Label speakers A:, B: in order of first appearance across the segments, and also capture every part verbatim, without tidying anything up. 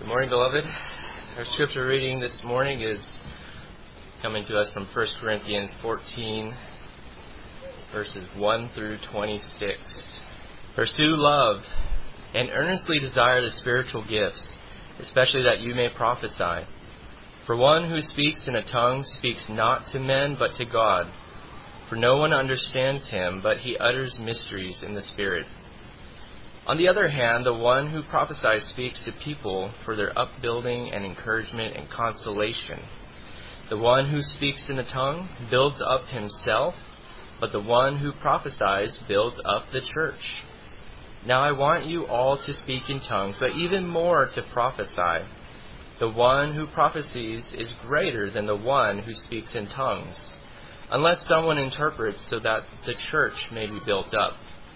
A: Good morning, beloved. Our scripture reading this morning is coming to us from First Corinthians fourteen, verses one through twenty-six. Pursue love and earnestly desire the spiritual gifts, especially that you may prophesy. For one who speaks in a tongue speaks not to men but to God. For no one understands him, but he utters mysteries in the Spirit. On the other hand, the one who prophesies speaks to people for their upbuilding and encouragement and consolation. The one who speaks in a tongue builds up himself, but the one who prophesies builds up the church. Now I want you all to speak in tongues, but even more to prophesy. The one who prophesies is greater than the one who speaks in tongues, unless someone interprets, so that the church may be built up.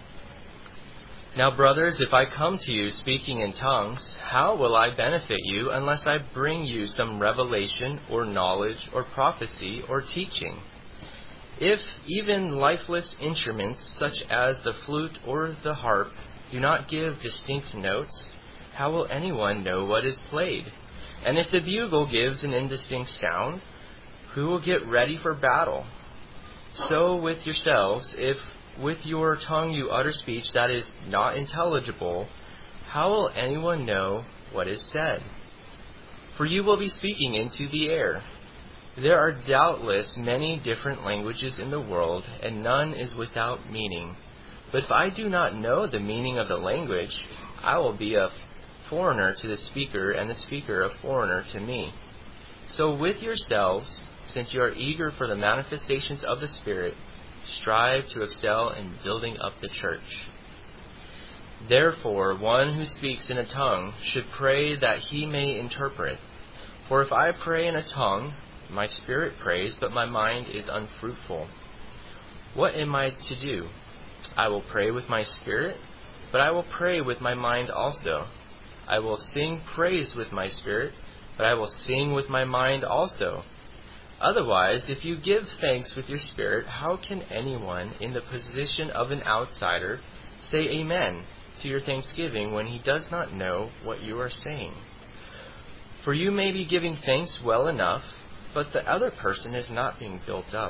A: Now, brothers, if I come to you speaking in tongues, how will I benefit you unless I bring you some revelation or knowledge or prophecy or teaching? If even lifeless instruments such as the flute or the harp do not give distinct notes, how will anyone know what is played? And if the bugle gives an indistinct sound, who will get ready for battle? So with yourselves, if with your tongue you utter speech that is not intelligible, how will anyone know what is said? For you will be speaking into the air. There are doubtless many different languages in the world, and none is without meaning. But if I do not know the meaning of the language, I will be a foreigner to the speaker, and the speaker a foreigner to me. So with yourselves, since you are eager for the manifestations of the Spirit, strive to excel in building up the church. Therefore, one who speaks in a tongue should pray that he may interpret. For if I pray in a tongue, my spirit prays, but my mind is unfruitful. What am I to do? I will pray with my spirit, but I will pray with my mind also. I will sing praise with my spirit, but I will sing with my mind also. Otherwise, if you give thanks with your spirit, how can anyone in the position of an outsider say amen to your thanksgiving when he does not know what you are saying? For you may be giving thanks well enough, but the other person is not being built up.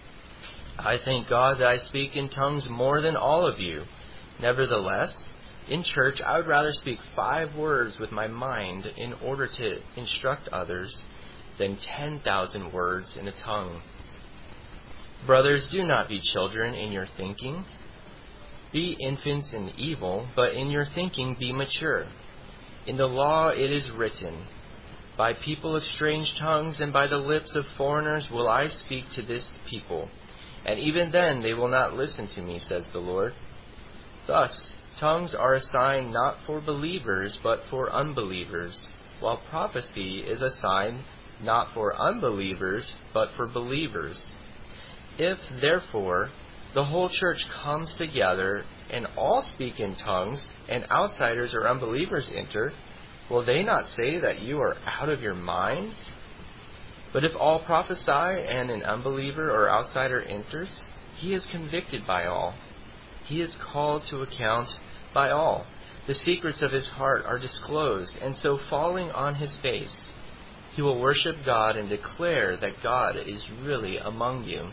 A: I thank God that I speak in tongues more than all of you. Nevertheless, in church I would rather speak five words with my mind in order to instruct others than ten thousand words in a tongue. Brothers, do not be children in your thinking. Be infants in evil, but in your thinking be mature. In the law it is written, by people of strange tongues and by the lips of foreigners will I speak to this people, and even then they will not listen to me, says the Lord. Thus, tongues are a sign not for believers, but for unbelievers, while prophecy is a sign not for unbelievers, but for believers. If, therefore, the whole church comes together and all speak in tongues, and outsiders or unbelievers enter, will they not say that you are out of your minds? But if all prophesy and an unbeliever or outsider enters, he is convicted by all. He is called to account by all. The secrets of his heart are disclosed, and so falling on his face, he will worship God and declare that God is really among you.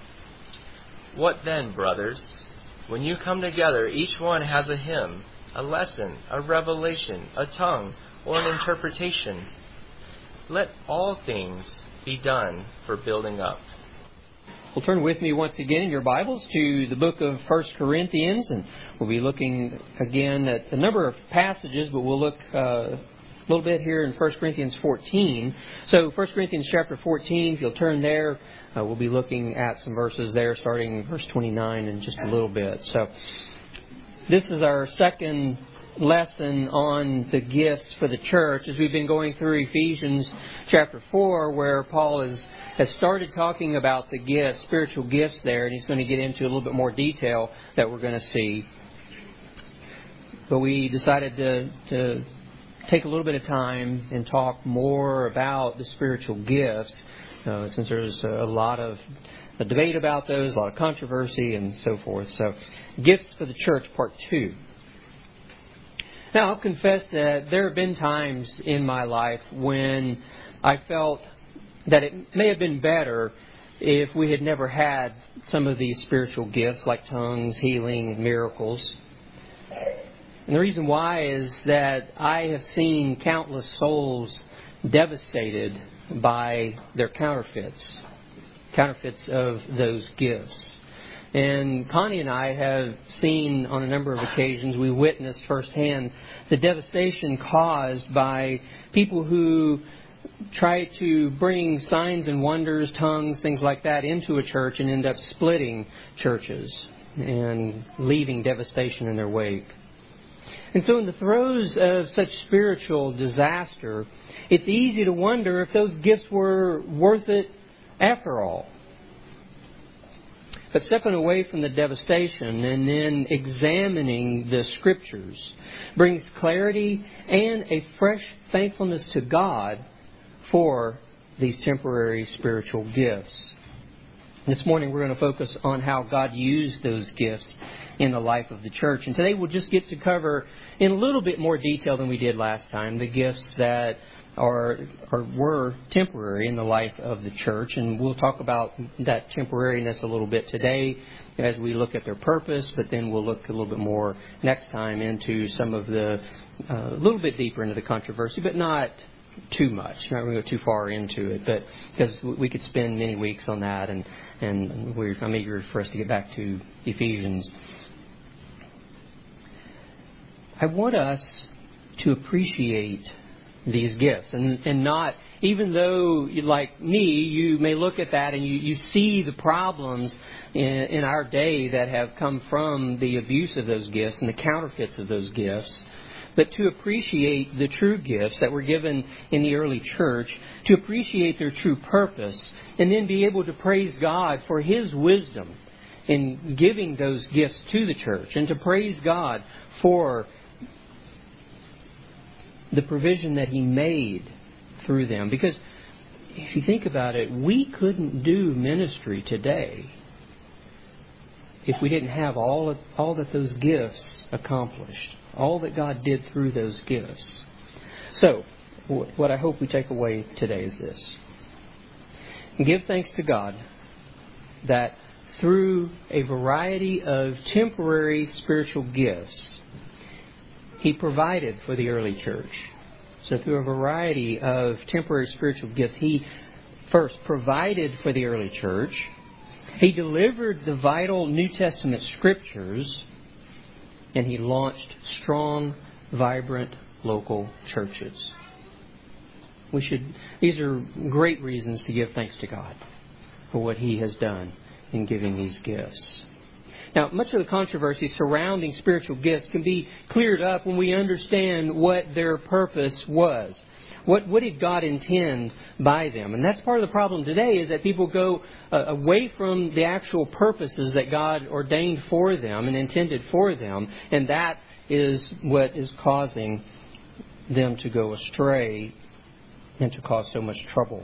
A: What then, brothers? When you come together, each one has a hymn, a lesson, a revelation, a tongue, or an interpretation. Let all things be done for building up.
B: Well, turn with me once again in your Bibles to the book of First Corinthians, and we'll be looking again at a number of passages, but we'll look uh, a little bit here in First Corinthians fourteen. So First Corinthians chapter fourteen, if you'll turn there, uh, we'll be looking at some verses there, starting verse twenty-nine in just a little bit. So this is our second lesson on the gifts for the church, as we've been going through Ephesians chapter four, where Paul has, has started talking about the gifts, spiritual gifts there, and he's going to get into a little bit more detail that we're going to see. But we decided to, to take a little bit of time and talk more about the spiritual gifts, uh, since there's a lot of a debate about those, a lot of controversy and so forth. So, gifts for the church, part two. Now, I'll confess that there have been times in my life when I felt that it may have been better if we had never had some of these spiritual gifts like tongues, healing, miracles. And the reason why is that I have seen countless souls devastated by their counterfeits, counterfeits of those gifts. And Connie and I have seen on a number of occasions, we witnessed firsthand the devastation caused by people who try to bring signs and wonders, tongues, things like that into a church and end up splitting churches and leaving devastation in their wake. And so in the throes of such spiritual disaster, it's easy to wonder if those gifts were worth it after all. But stepping away from the devastation and then examining the Scriptures brings clarity and a fresh thankfulness to God for these temporary spiritual gifts. This morning we're going to focus on how God used those gifts in the life of the church. And today we'll just get to cover in a little bit more detail than we did last time the gifts that are or were temporary in the life of the church. And we'll talk about that temporariness a little bit today as we look at their purpose, but then we'll look a little bit more next time into some of the, uh, a little bit deeper into the controversy, but not too much. Not going to go too far into it, but because we could spend many weeks on that, and, and we're, I'm eager for us to get back to Ephesians. I want us to appreciate these gifts and, and not, even though, like me, you may look at that and you, you see the problems in, in our day that have come from the abuse of those gifts and the counterfeits of those gifts, but to appreciate the true gifts that were given in the early church, to appreciate their true purpose, and then be able to praise God for His wisdom in giving those gifts to the church, and to praise God for the provision that He made through them. Because if you think about it, we couldn't do ministry today if we didn't have all of, all that those gifts accomplished, all that God did through those gifts. So, what I hope we take away today is this. Give thanks to God that through a variety of temporary spiritual gifts, He provided for the early church. So through a variety of temporary spiritual gifts, He first provided for the early church. He delivered the vital New Testament Scriptures. And He launched strong, vibrant local churches. We should. These are great reasons to give thanks to God for what He has done in giving these gifts. Now, much of the controversy surrounding spiritual gifts can be cleared up when we understand what their purpose was. What, what did God intend by them? And that's part of the problem today, is that people go uh, away from the actual purposes that God ordained for them and intended for them. And that is what is causing them to go astray and to cause so much trouble.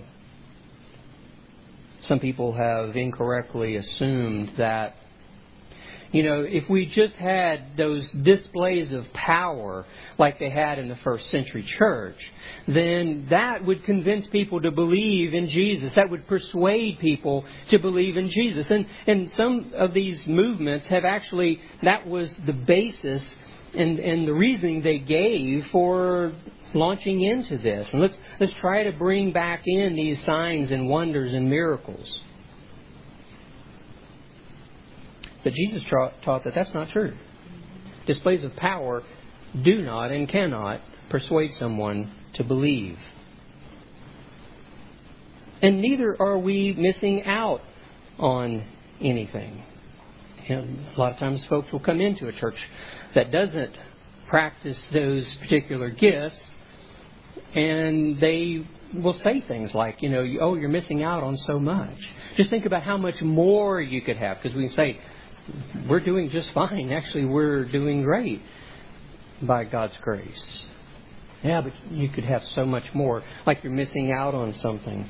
B: Some people have incorrectly assumed that, you know, if we just had those displays of power like they had in the first century church, then that would convince people to believe in Jesus. That would persuade people to believe in Jesus. And and some of these movements have actually, that was the basis and, and the reasoning they gave for launching into this. And let's let's try to bring back in these signs and wonders and miracles. But Jesus taught that that's not true. Displays of power do not and cannot persuade someone to believe. And neither are we missing out on anything. And a lot of times folks will come into a church that doesn't practice those particular gifts, and they will say things like, you know, oh, you're missing out on so much. Just think about how much more you could have, because we can say, we're doing just fine. Actually, we're doing great by God's grace. Yeah, but you could have so much more, like you're missing out on something.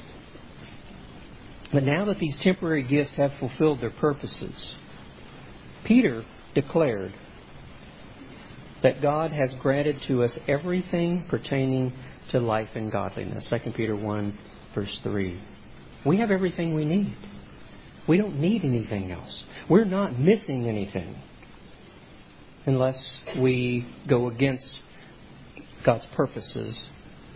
B: But now that these temporary gifts have fulfilled their purposes, Peter declared that God has granted to us everything pertaining to life and godliness. Second Peter one, verse three. We have everything we need. We don't need anything else. We're not missing anything unless we go against God's purposes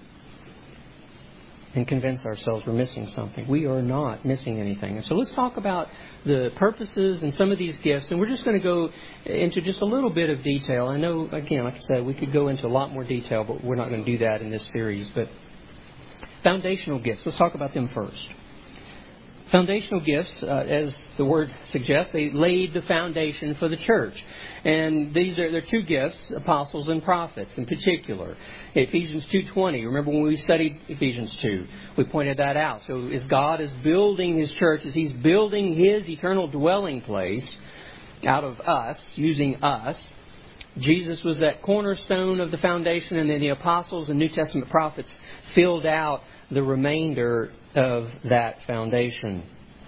B: and convince ourselves we're missing something. We are not missing anything. And so let's talk about the purposes and some of these gifts. And we're just going to go into just a little bit of detail. I know, again, like I said, we could go into a lot more detail, but we're not going to do that in this series. But foundational gifts, let's talk about them first. Foundational gifts, uh, as the word suggests, they laid the foundation for the church. And these are, they're two gifts, apostles and prophets in particular. Ephesians two twenty, remember when we studied Ephesians two, we pointed that out. So as God is building His church, as He's building His eternal dwelling place out of us, using us, Jesus was that cornerstone of the foundation, and then the apostles and New Testament prophets filled out the remainder of that foundation.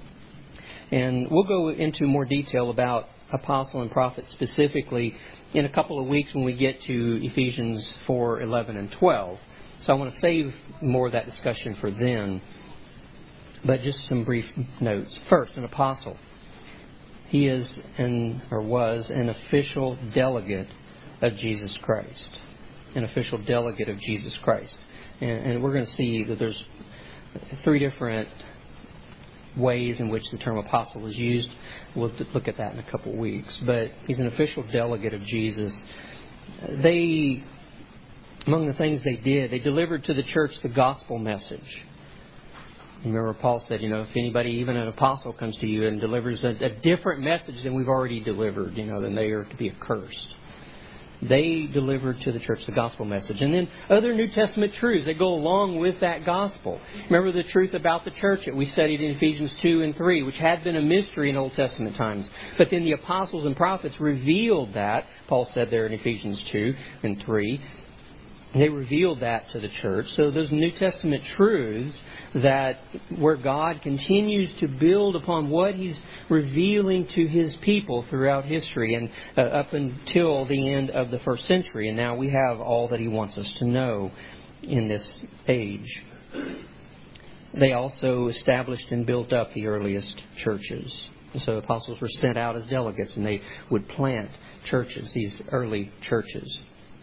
B: And we'll go into more detail about apostle and prophet specifically in a couple of weeks when we get to Ephesians four, eleven, and twelve. So I want to save more of that discussion for then. But just some brief notes. First, an apostle. He is an, or was an official delegate of Jesus Christ. An official delegate of Jesus Christ. And, and we're going to see that there's three different ways in which the term apostle is used. We'll look at that in a couple of weeks. But he's an official delegate of Jesus. They, among the things they did, they delivered to the church the gospel message. Remember, Paul said, you know, if anybody, even an apostle, comes to you and delivers a, a different message than we've already delivered, you know, then they are to be accursed. They delivered to the church the gospel message. And then other New Testament truths that go along with that gospel. Remember the truth about the church that we studied in Ephesians two and three, which had been a mystery in Old Testament times. But then the apostles and prophets revealed that. Paul said there in Ephesians two and three. They revealed that to the church. So those New Testament truths that where God continues to build upon what He's revealing to His people throughout history and uh, up until the end of the first century. And now we have all that He wants us to know in this age. They also established and built up the earliest churches. So the apostles were sent out as delegates and they would plant churches, these early churches.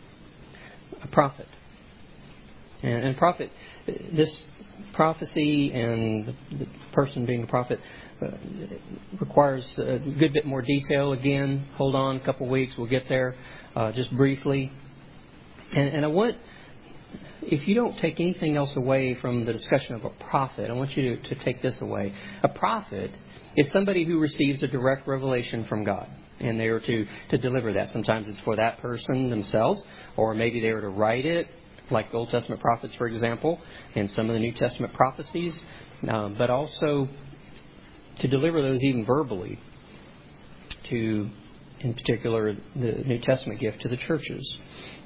B: A prophet. And, and prophet, this prophecy and the, the person being a prophet uh, requires a good bit more detail. Again, hold on a couple weeks, we'll get there uh, just briefly. And, and I want, if you don't take anything else away from the discussion of a prophet, I want you to, to take this away. A prophet is somebody who receives a direct revelation from God. And they are to, to deliver that. Sometimes it's for that person themselves, or maybe they were to write it, like Old Testament prophets, for example, and some of the New Testament prophecies, uh, but also to deliver those even verbally to, in particular, the New Testament gift to the churches.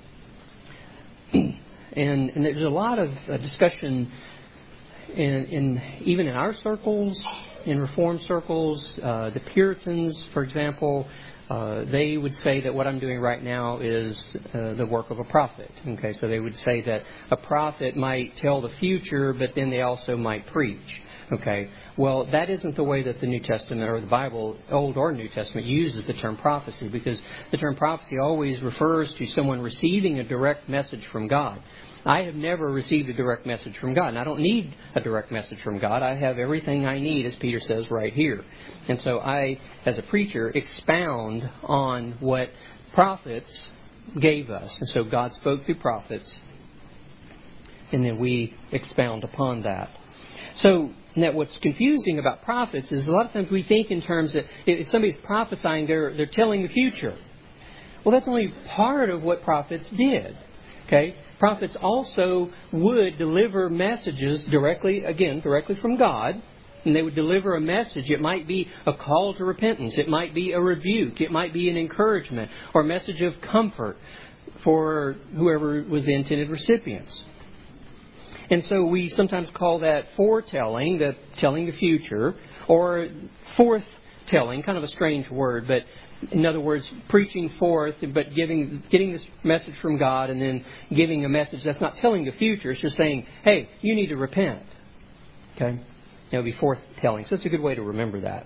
B: And, and there's a lot of uh, discussion in, in even in our circles, in Reformed circles. Uh, the Puritans, for example, uh, they would say that what I'm doing right now is uh, the work of a prophet. Okay, so they would say that a prophet might tell the future, but then they also might preach. Okay, well, that isn't the way that the New Testament or the Bible, Old or New Testament, uses the term prophecy, because the term prophecy always refers to someone receiving a direct message from God. I have never received a direct message from God, and I don't need a direct message from God. I have everything I need, as Peter says right here. And so I, as a preacher, expound on what prophets gave us. And so God spoke through prophets, and then we expound upon that. So now what's confusing about prophets is a lot of times we think in terms that if somebody's prophesying, they're, they're telling the future. Well, that's only part of what prophets did. Okay? Prophets also would deliver messages directly, again, directly from God. And they would deliver a message. It might be a call to repentance. It might be a rebuke. It might be an encouragement or a message of comfort for whoever was the intended recipients. And so we sometimes call that foretelling, the telling the future, or telling, kind of a strange word, but in other words, preaching forth, but giving, getting this message from God and then giving a message that's not telling the future. It's just saying, hey, you need to repent. Okay? That would be forth-telling. So it's a good way to remember that.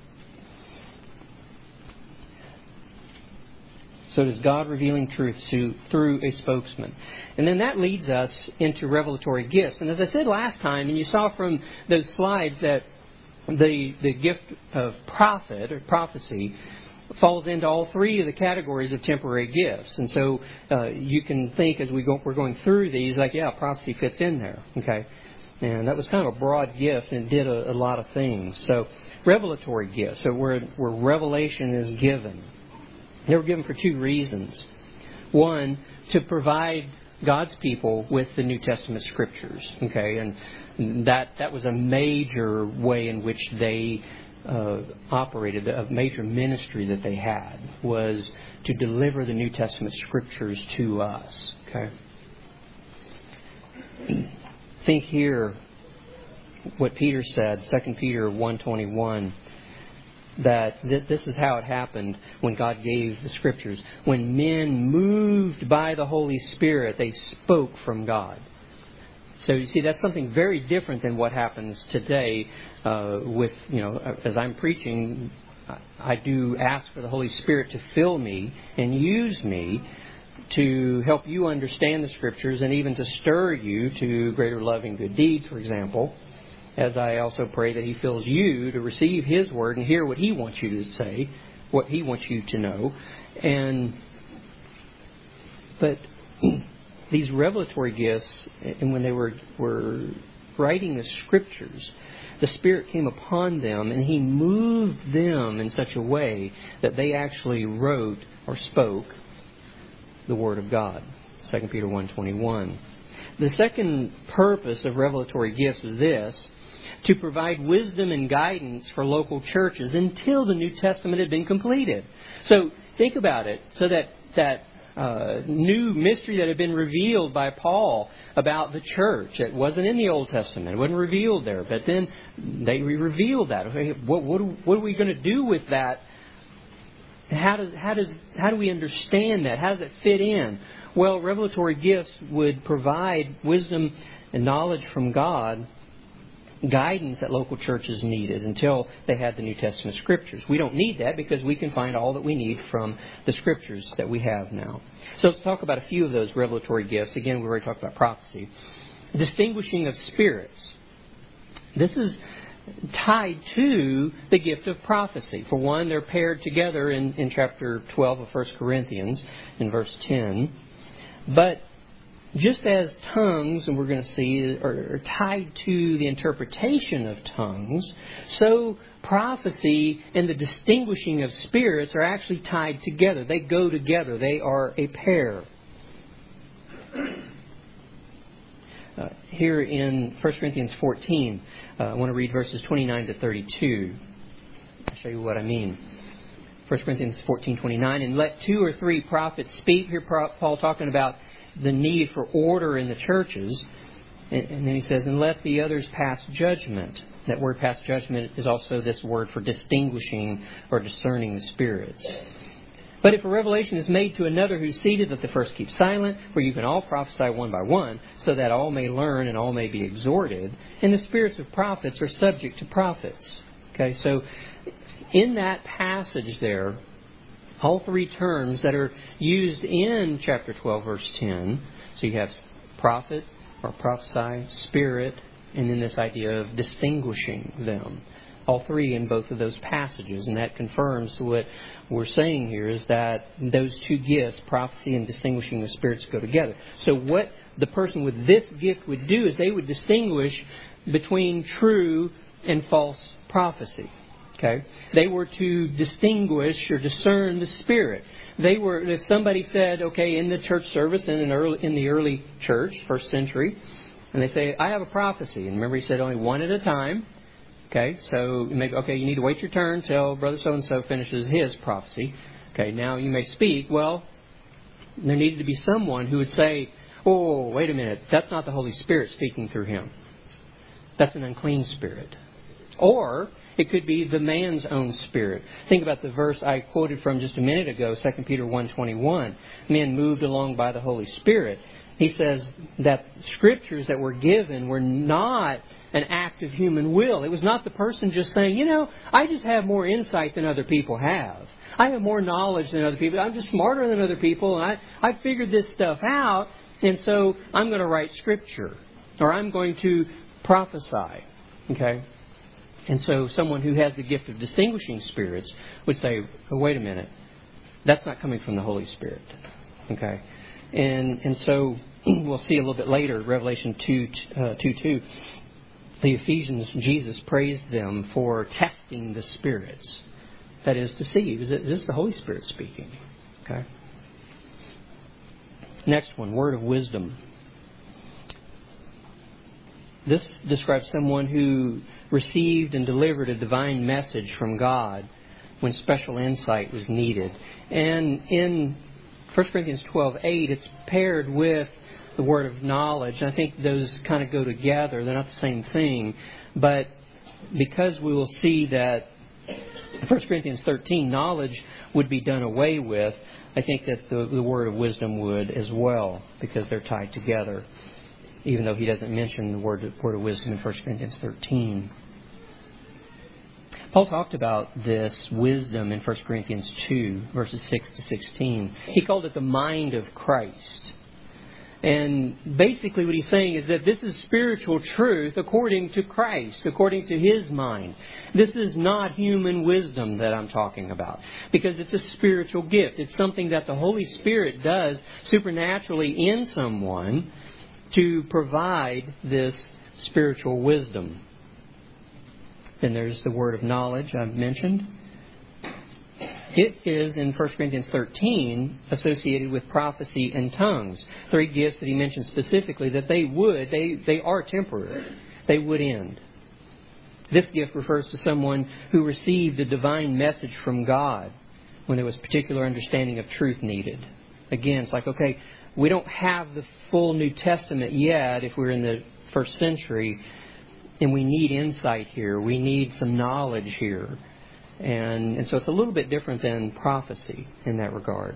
B: So it is God revealing truth to, through a spokesman. And then that leads us into revelatory gifts. And as I said last time, and you saw from those slides that the the gift of prophet or prophecy falls into all three of the categories of temporary gifts. And so uh, you can think as we go, we're going through these, like, yeah, prophecy fits in there. Okay? And that was kind of a broad gift and did a, a lot of things. So revelatory gifts, so where, where revelation is given. They were given for two reasons. One, to provide God's people with the New Testament Scriptures. Okay, and that that was a major way in which they uh, operated. A major ministry that they had was to deliver the New Testament Scriptures to us. Okay. Think here what Peter said, Second Peter one twenty-one. That th- this is how it happened when God gave the Scriptures. When men moved by the Holy Spirit, they spoke from God. So you see, that's something very different than what happens today uh, with, you know, as I'm preaching, I do ask for the Holy Spirit to fill me and use me to help you understand the Scriptures and even to stir you to greater love and good deeds, for example. As I also pray that He fills you to receive His Word and hear what He wants you to say, what He wants you to know. And but these revelatory gifts, and when they were were writing the Scriptures, the Spirit came upon them and He moved them in such a way that they actually wrote or spoke the Word of God. Second Peter one twenty-one. The second purpose of revelatory gifts is this: to provide wisdom and guidance for local churches until the New Testament had been completed. So think about it. So that that uh, new mystery that had been revealed by Paul about the church, it wasn't in the Old Testament. It wasn't revealed there. But then they revealed that. Okay, what, what, what are we going to do with that? How does how does how do we understand that? How does it fit in? Well, revelatory gifts would provide wisdom and knowledge from God, guidance that local churches needed until they had the New Testament Scriptures. We don't need that because we can find all that we need from the Scriptures that we have now. So let's talk about a few of those revelatory gifts. Again, we already talked about prophecy. Distinguishing of spirits. This is tied to the gift of prophecy. For one, they're paired together in, in chapter twelve of First Corinthians in verse ten. But just as tongues, and we're going to see, are, are tied to the interpretation of tongues, so prophecy and the distinguishing of spirits are actually tied together. They go together. They are a pair. Uh, here in First Corinthians fourteen, uh, I want to read verses twenty-nine to thirty-two. I'll show you what I mean. First Corinthians fourteen twenty-nine, and let two or three prophets speak. Here Paul talking about the need for order in the churches. And, and then he says, and let the others pass judgment. That word pass judgment is also this word for distinguishing or discerning the spirits. But if a revelation is made to another who's seated, let the first keep silent, for you can all prophesy one by one, so that all may learn and all may be exhorted. And the spirits of prophets are subject to prophets. Okay, so in that passage there, all three terms that are used in chapter twelve, verse ten. So you have prophet or prophesy, spirit, and then this idea of distinguishing them. All three in both of those passages. And that confirms what we're saying here is that those two gifts, prophecy and distinguishing the spirits, go together. So what the person with this gift would do is they would distinguish between true and false prophecy. Okay, they were to distinguish or discern the spirit. They were, if somebody said, okay, in the church service in an early in the early church, first century, and they say, I have a prophecy, and remember he said only one at a time. Okay, so maybe okay, you need to wait your turn till brother so and so finishes his prophecy. Okay, now you may speak. Well, there needed to be someone who would say, oh, wait a minute, that's not the Holy Spirit speaking through him. That's an unclean spirit. Or it could be the man's own spirit. Think about the verse I quoted from just a minute ago, Second Peter one twenty-one. Men moved along by the Holy Spirit. He says that scriptures that were given were not an act of human will. It was not the person just saying, you know, I just have more insight than other people have. I have more knowledge than other people. I'm just smarter than other people. And I, I figured this stuff out. And so I'm going to write scripture. Or I'm going to prophesy. Okay? And so someone who has the gift of distinguishing spirits would say, oh, wait a minute. That's not coming from the Holy Spirit. Okay? And and so we'll see a little bit later, Revelation two, uh, two, two. The Ephesians, Jesus praised them for testing the spirits. That is to see, is this the Holy Spirit speaking? Okay. Next one, word of wisdom. This describes someone who received and delivered a divine message from God when special insight was needed. And in First Corinthians twelve eight, it's paired with the word of knowledge. And I think those kind of go together. They're not the same thing. But because we will see that in First Corinthians thirteen, knowledge would be done away with, I think that the, the word of wisdom would as well, because they're tied together, even though he doesn't mention the word of, word of wisdom in First Corinthians thirteen. Paul talked about this wisdom in First Corinthians two, verses six to sixteen. He called it the mind of Christ. And basically what he's saying is that this is spiritual truth according to Christ, according to His mind. This is not human wisdom that I'm talking about, because it's a spiritual gift. It's something that the Holy Spirit does supernaturally in someone to provide this spiritual wisdom. Then there's the word of knowledge I've mentioned. It is, in First Corinthians thirteen, associated with prophecy and tongues. Three gifts that he mentioned specifically that they would, they, they are temporary. They would end. This gift refers to someone who received a divine message from God when there was particular understanding of truth needed. Again, it's like, okay, we don't have the full New Testament yet if we're in the first century, and we need insight here. We need some knowledge here. And, and so it's a little bit different than prophecy in that regard.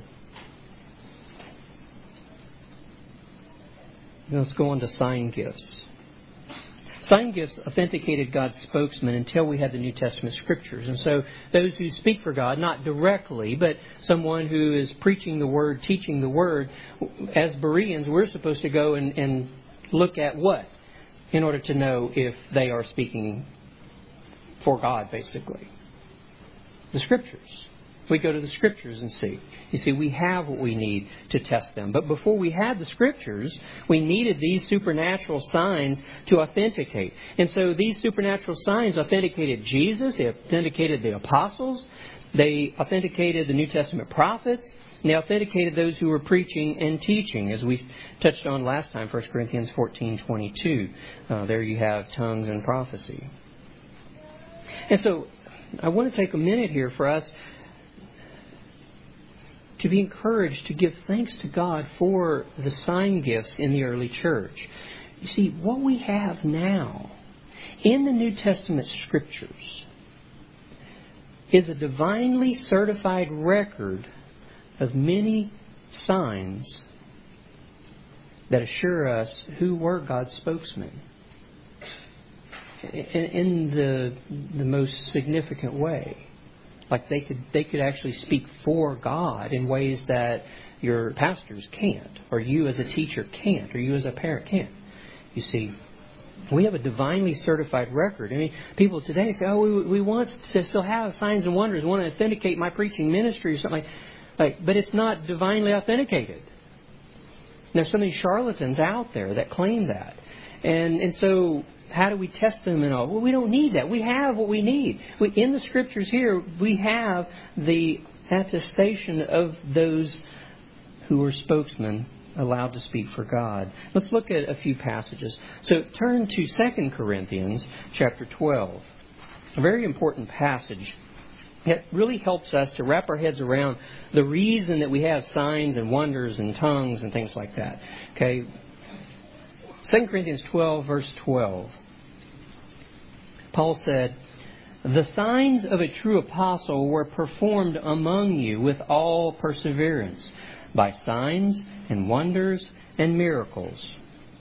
B: Now let's go on to sign gifts. Sign gifts authenticated God's spokesman until we had the New Testament Scriptures. And so those who speak for God, not directly, but someone who is preaching the Word, teaching the Word, as Bereans, we're supposed to go and, and look at what? In order to know if they are speaking for God, basically. The Scriptures. We go to the Scriptures and see. You see, we have what we need to test them. But before we had the Scriptures, we needed these supernatural signs to authenticate. And so these supernatural signs authenticated Jesus. They authenticated the apostles. They authenticated the New Testament prophets. And they authenticated those who were preaching and teaching, as we touched on last time, First Corinthians fourteen twenty-two. Uh, there you have tongues and prophecy. And so I want to take a minute here for us to be encouraged to give thanks to God for the sign gifts in the early church. You see, what we have now in the New Testament Scriptures is a divinely certified record of many signs that assure us who were God's spokesmen in the the most significant way. Like they could they could actually speak for God in ways that your pastors can't, or you as a teacher can't, or you as a parent can't. You see, we have a divinely certified record. I mean, people today say, "Oh, we we want to still have signs and wonders. We want to authenticate my preaching ministry or something like." Like, but it's not divinely authenticated. There's so many charlatans out there that claim that. And and so how do we test them and all? Well, we don't need that. We have what we need. We, in the Scriptures here, we have the attestation of those who were spokesmen allowed to speak for God. Let's look at a few passages. So turn to Second Corinthians chapter twelve. A very important passage. It really helps us to wrap our heads around the reason that we have signs and wonders and tongues and things like that. Okay. Second Corinthians twelve, verse twelve. Paul said, The signs of a true apostle were performed among you with all perseverance, by signs and wonders and miracles.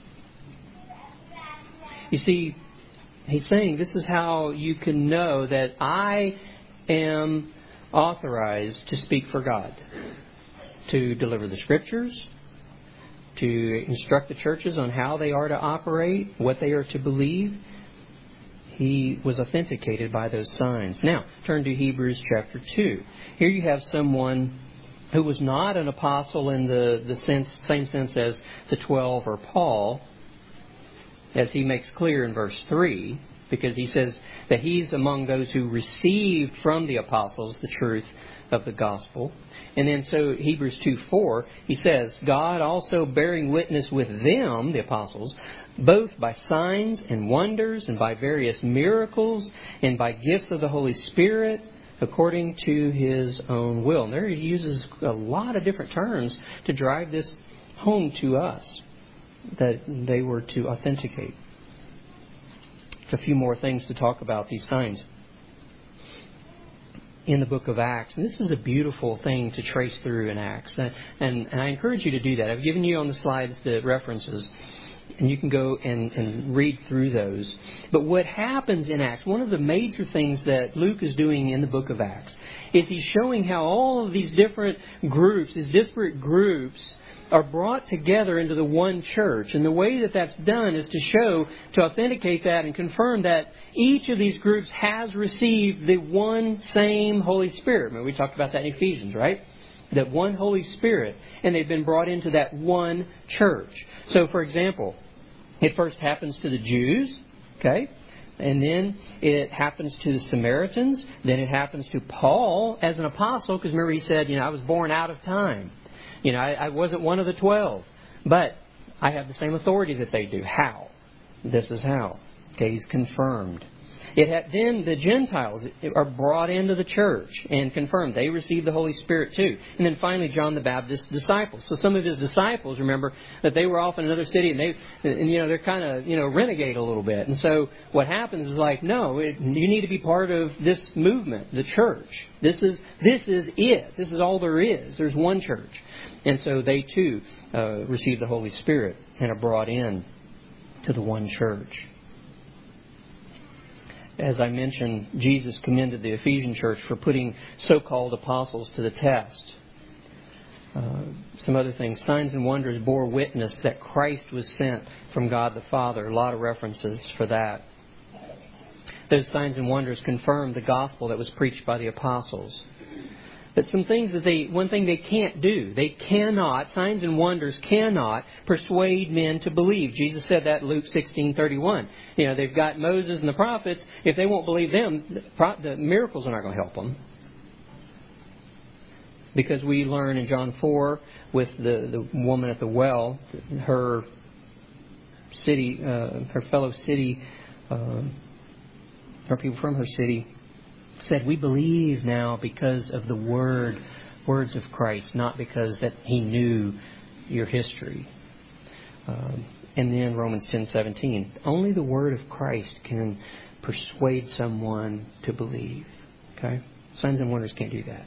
B: You see, he's saying this is how you can know that I am authorized to speak for God, to deliver the Scriptures, to instruct the churches on how they are to operate, what they are to believe. He was authenticated by those signs. Now, turn to Hebrews chapter two. Here you have someone who was not an apostle in the, the sense, same sense as the twelve or Paul, as he makes clear in verse three, because he says that he's among those who received from the apostles the truth of the gospel. And then so Hebrews two four, he says, God also bearing witness with them, the apostles, both by signs and wonders and by various miracles and by gifts of the Holy Spirit, according to His own will. And there he uses a lot of different terms to drive this home to us, that they were to authenticate. A few more things to talk about these signs in the book of Acts. And this is a beautiful thing to trace through in Acts. And, and, and I encourage you to do that. I've given you on the slides the references, and you can go and, and read through those. But what happens in Acts, one of the major things that Luke is doing in the book of Acts, is he's showing how all of these different groups, these disparate groups, are brought together into the one church. And the way that that's done is to show, to authenticate that and confirm that each of these groups has received the one same Holy Spirit. I mean, we talked about that in Ephesians, right? That one Holy Spirit. And they've been brought into that one church. So, for example, it first happens to the Jews, okay? And then it happens to the Samaritans. Then it happens to Paul as an apostle, because remember he said, you know, I was born out of time. You know, I, I wasn't one of the twelve, but I have the same authority that they do. How? This is how. Okay, he's confirmed. It had, then the Gentiles are brought into the church and confirmed. They receive the Holy Spirit too. And then finally, John the Baptist's disciples. So some of his disciples, remember, that they were off in another city, and they, and you know, they're kind of, you know, renegade a little bit. And so what happens is like, no, it, you need to be part of this movement, the church. This is this is it. This is all there is. There's one church. And so they too uh, receive the Holy Spirit and are brought in to the one church. As I mentioned, Jesus commended the Ephesian church for putting so-called apostles to the test. Uh, some other things. Signs and wonders bore witness that Christ was sent from God the Father. A lot of references for that. Those signs and wonders confirmed the gospel that was preached by the apostles. But some things that they, one thing they can't do, they cannot, signs and wonders cannot persuade men to believe. Jesus said that in Luke sixteen thirty-one. You know, they've got Moses and the prophets. If they won't believe them, the, the miracles are not going to help them. Because we learn in John four with the, the woman at the well, her city, uh, her fellow city, uh, or people from her city, said, we believe now because of the word, words of Christ, not because that He knew your history. Um, and then Romans ten seventeen, only the word of Christ can persuade someone to believe. Okay? Signs and wonders can't do that.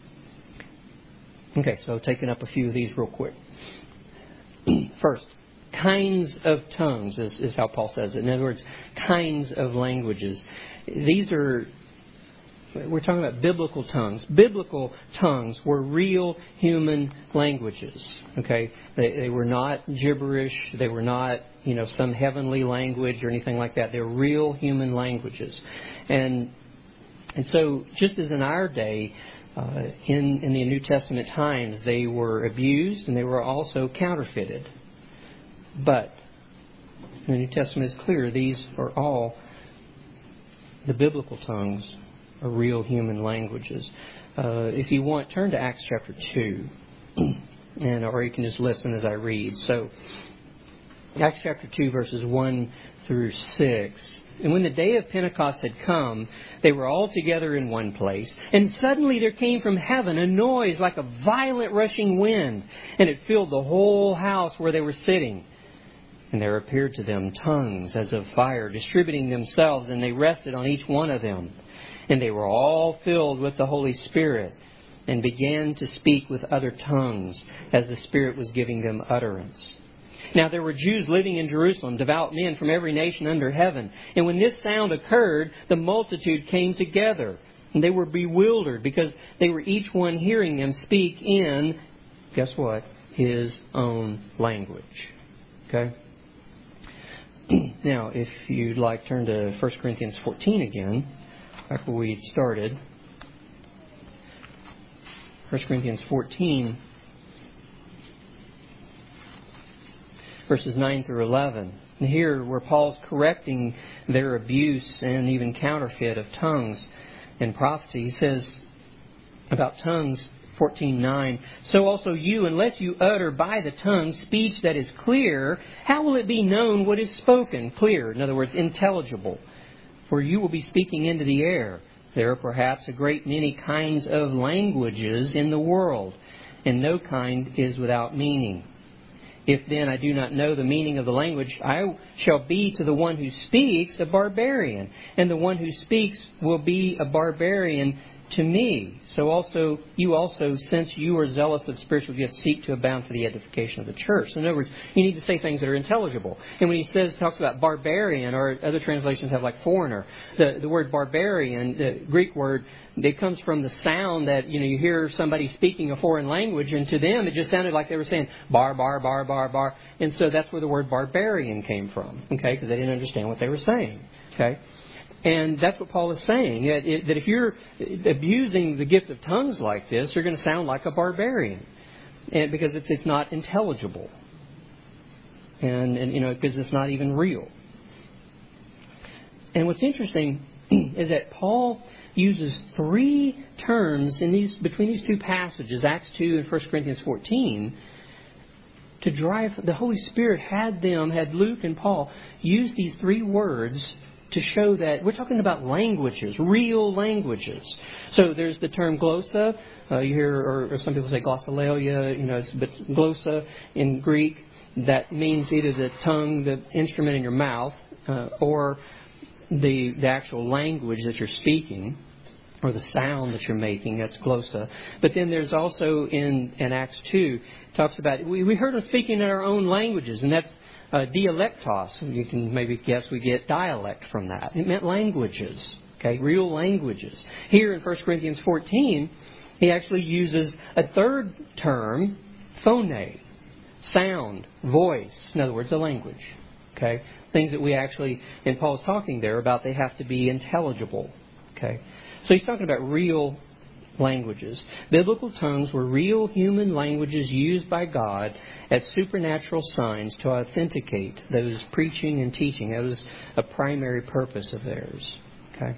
B: Okay, so taking up a few of these real quick. First, kinds of tongues is, is how Paul says it. In other words, kinds of languages. These are... We're talking about biblical tongues. Biblical tongues were real human languages. Okay, they, they were not gibberish. They were not, you know, some heavenly language or anything like that. They're real human languages, and and so just as in our day, uh, in in the New Testament times, they were abused and they were also counterfeited. But the New Testament is clear; these are all the biblical tongues. Are real human languages. Uh, if you want, turn to Acts chapter two, and or you can just listen as I read. So, Acts chapter two, verses one through six. And when the day of Pentecost had come, they were all together in one place. And suddenly there came from heaven a noise like a violent rushing wind, and it filled the whole house where they were sitting. And there appeared to them tongues as of fire, distributing themselves, and they rested on each one of them. And they were all filled with the Holy Spirit, and began to speak with other tongues, as the Spirit was giving them utterance. Now there were Jews living in Jerusalem, devout men from every nation under heaven. And when this sound occurred, the multitude came together. And they were bewildered, because they were each one hearing them speak in, guess what, his own language. Okay? Now, if you'd like, turn to First Corinthians fourteen again, back where we started. First Corinthians fourteen, verses nine through eleven. And here, where Paul's correcting their abuse and even counterfeit of tongues and prophecy, he says about tongues, fourteen nine, so also you, unless you utter by the tongue speech that is clear, how will it be known what is spoken? Clear, in other words, intelligible. For you will be speaking into the air. There are perhaps a great many kinds of languages in the world, and no kind is without meaning. If then I do not know the meaning of the language, I shall be to the one who speaks a barbarian, and the one who speaks will be a barbarian to me. So also, you also, since you are zealous of spiritual gifts, seek to abound for the edification of the church. So in other words, you need to say things that are intelligible. And when he says, talks about barbarian, or other translations have like foreigner, the, the word barbarian, the Greek word, it comes from the sound that, you know, you hear somebody speaking a foreign language, and to them it just sounded like they were saying bar, bar, bar, bar, bar. And so that's where the word barbarian came from, okay, because they didn't understand what they were saying, okay. And that's what Paul is saying, that, it, that if you're abusing the gift of tongues like this, you're going to sound like a barbarian, and because it's it's not intelligible, and, and you know, because it's not even real. And what's interesting is that Paul uses three terms in these between these two passages, Acts two and First Corinthians fourteen, to drive. The Holy Spirit had them, had Luke and Paul use these three words to show that we're talking about languages, real languages. So there's the term glossa. Uh, you hear, or, or some people say glossolalia, you know, but glossa in Greek, that means either the tongue, the instrument in your mouth, uh, or the, the actual language that you're speaking, or the sound that you're making. That's glossa. But then there's also in, in Acts two, talks about, we, we heard them speaking in our own languages, and that's Uh, dialectos. You can maybe guess we get dialect from that. It meant languages, okay, real languages. Here in First Corinthians fourteen, he actually uses a third term, phone, sound, voice. In other words, a language, okay. Things that we actually, and Paul's talking there about, they have to be intelligible, okay. So he's talking about real languages. Biblical tongues were real human languages used by God as supernatural signs to authenticate those preaching and teaching. That was a primary purpose of theirs. Okay.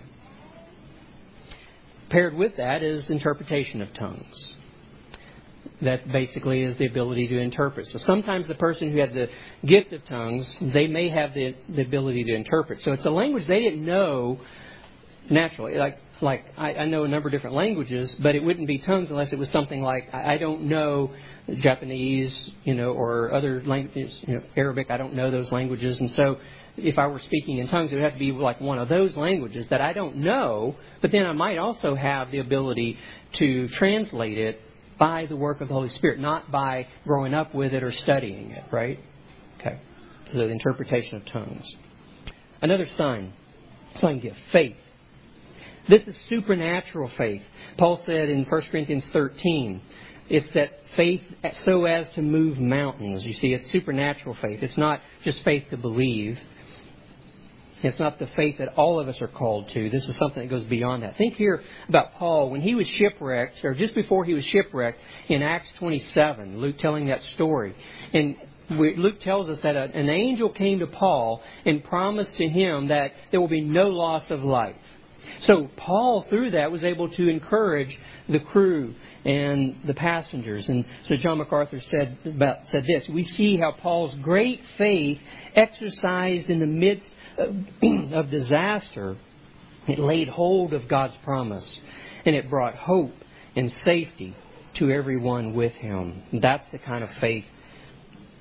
B: Paired with that is interpretation of tongues. That basically is the ability to interpret. So sometimes the person who had the gift of tongues, they may have the, the ability to interpret. So it's a language they didn't know naturally. Like Like, I, I know a number of different languages, but it wouldn't be tongues unless it was something like, I, I don't know Japanese, you know, or other languages, you know, Arabic, I don't know those languages. And so if I were speaking in tongues, it would have to be like one of those languages that I don't know, but then I might also have the ability to translate it by the work of the Holy Spirit, not by growing up with it or studying it, right? Okay. So the interpretation of tongues. Another sign, sign gift, faith. This is supernatural faith. Paul said in First Corinthians thirteen, it's that faith so as to move mountains. You see, it's supernatural faith. It's not just faith to believe. It's not the faith that all of us are called to. This is something that goes beyond that. Think here about Paul. When he was shipwrecked, or just before he was shipwrecked, in Acts twenty-seven, Luke telling that story. And Luke tells us that an angel came to Paul and promised to him that there will be no loss of life. So Paul, through that, was able to encourage the crew and the passengers. And so John MacArthur said about said this: we see how Paul's great faith, exercised in the midst of, of disaster, it laid hold of God's promise, and it brought hope and safety to everyone with him. That's the kind of faith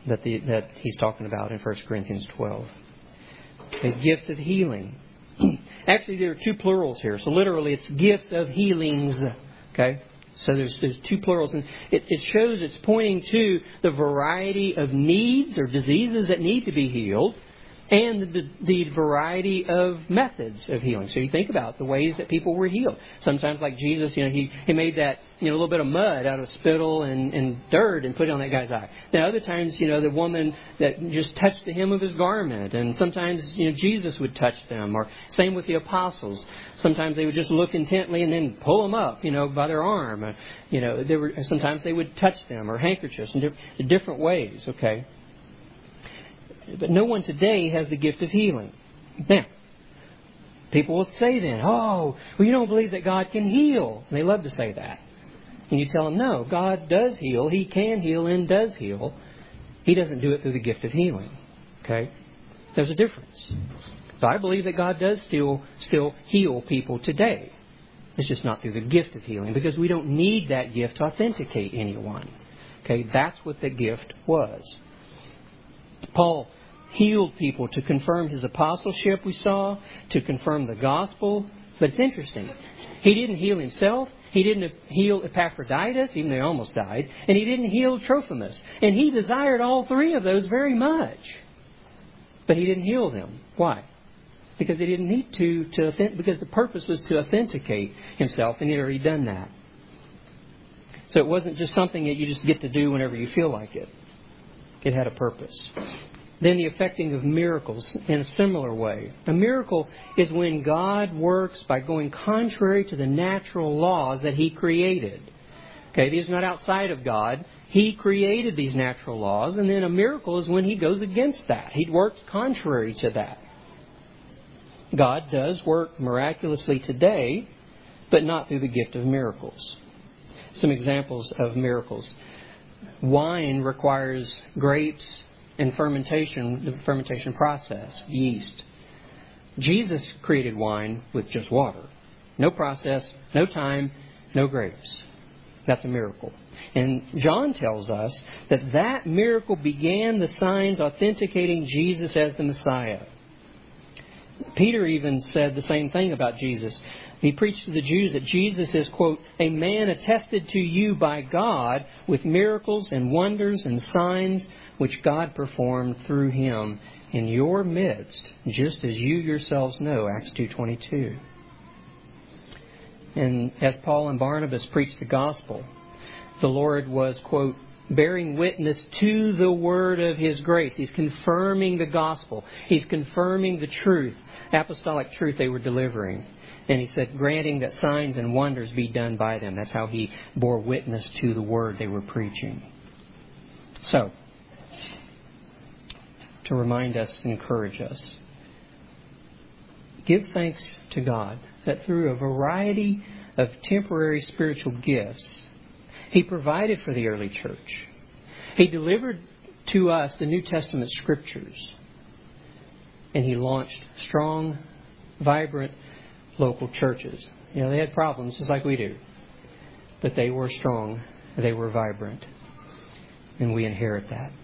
B: that the that he's talking about in First Corinthians twelve. The gifts of healing. Actually, there are two plurals here. So literally, it's gifts of healings. Okay? So there's there's two plurals. And it, it shows it's pointing to the variety of needs or diseases that need to be healed, and the, the variety of methods of healing. So you think about the ways that people were healed. Sometimes, like Jesus, you know, he, he made that, you know, a little bit of mud out of spittle and, and dirt and put it on that guy's eye. Then other times, you know, the woman that just touched the hem of his garment. And sometimes, you know, Jesus would touch them. Or same with the apostles. Sometimes they would just look intently and then pull them up, you know, by their arm. Uh, you know, there were sometimes they would touch them, or handkerchiefs in, di- in different ways. Okay. But no one today has the gift of healing. Now, people will say then, oh, well, you don't believe that God can heal. And they love to say that. And you tell them, no, God does heal. He can heal and does heal. He doesn't do it through the gift of healing. Okay? There's a difference. So I believe that God does still, still heal people today. It's just not through the gift of healing, because we don't need that gift to authenticate anyone. Okay? That's what the gift was. Paul healed people to confirm his apostleship, we saw, to confirm the gospel. But it's interesting. He didn't heal himself. He didn't heal Epaphroditus, even though he almost died. And he didn't heal Trophimus. And he desired all three of those very much. But he didn't heal them. Why? Because he didn't need to, to because the purpose was to authenticate himself, and he had already done that. So it wasn't just something that you just get to do whenever you feel like it. It had a purpose. Then the effecting of miracles in a similar way. A miracle is when God works by going contrary to the natural laws that He created. Okay, these are not outside of God. He created these natural laws, and then a miracle is when He goes against that. He works contrary to that. God does work miraculously today, but not through the gift of miracles. Some examples of miracles. Wine requires grapes and fermentation, the fermentation process, yeast. Jesus created wine with just water. No process, no time, no grapes. That's a miracle. And John tells us that that miracle began the signs authenticating Jesus as the Messiah. Peter even said the same thing about Jesus. He preached to the Jews that Jesus is, quote, a man attested to you by God with miracles and wonders and signs which God performed through Him in your midst, just as you yourselves know, Acts two twenty-two. And as Paul and Barnabas preached the gospel, the Lord was, quote, bearing witness to the word of His grace. He's confirming the gospel. He's confirming the truth, apostolic truth they were delivering. And He said, granting that signs and wonders be done by them. That's how He bore witness to the word they were preaching. So, to remind us and encourage us, give thanks to God that through a variety of temporary spiritual gifts, He provided for the early church. He delivered to us the New Testament Scriptures. And He launched strong, vibrant local churches. You know, they had problems just like we do. But they were strong. They were vibrant. And we inherit that.